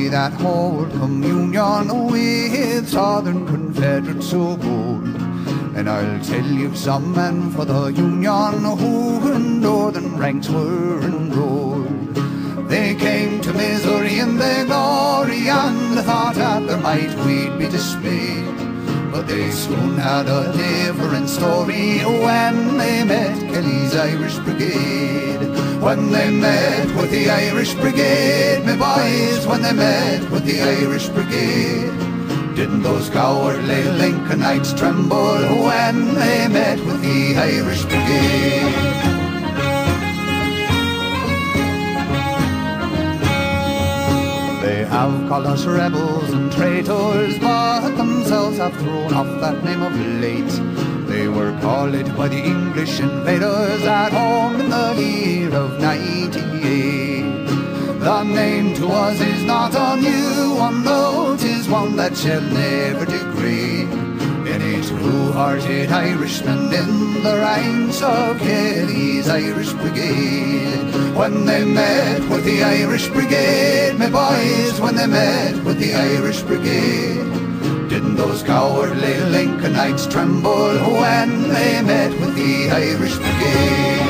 story that hold communion with Southern Confederates so bold. And I'll tell you some men for the Union who in northern ranks were enrolled. They came to Missouri in their glory and thought at their might we'd be dismayed. But they soon had a different story when they met Kelly's Irish Brigade. When they met with the Irish Brigade, me boys, when they met with the Irish Brigade. Didn't those cowardly Lincolnites tremble when they met with the Irish Brigade? They have called us rebels and traitors, but themselves have thrown off that name of late. They were called it by the English invaders at home in the year of '98. The name to us is not a new one, though 'tis one that shall never degrade. Any true-hearted Irishman in the ranks of Kelly's Irish Brigade. When they met with the Irish Brigade, my boys, when they met with the Irish Brigade. Didn't those cowardly Lincolnites tremble when they met with the Irish Brigade?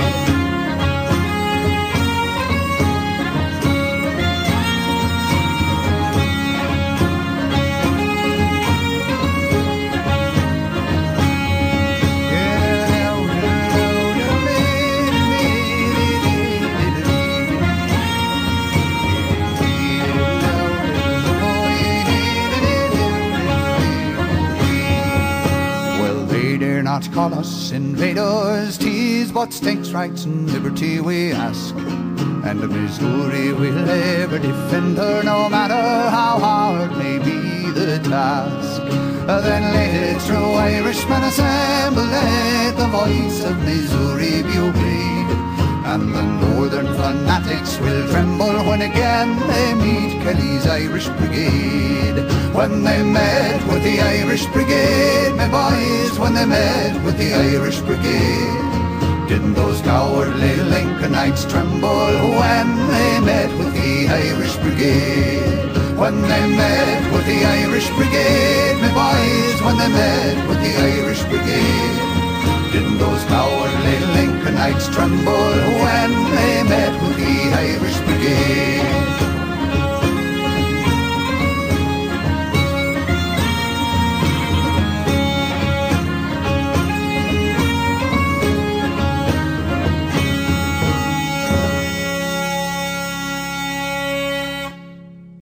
Not call us invaders, 'tis but states' rights and liberty we ask. And Missouri will ever defend her, no matter how hard may be the task. Then let true Irishmen assemble, let the voice of Missouri be obeyed. And the northern fanatics will tremble when again they meet Kelly's Irish Brigade. When they met with the Irish Brigade, my boys, when they met with the Irish Brigade. Didn't those cowardly Lincolnites tremble when they met with the Irish Brigade? When they met with the Irish Brigade, my boys, when they met with the Irish Brigade. Didn't those cowardly Lincolnites tremble when they met with the Irish Brigade?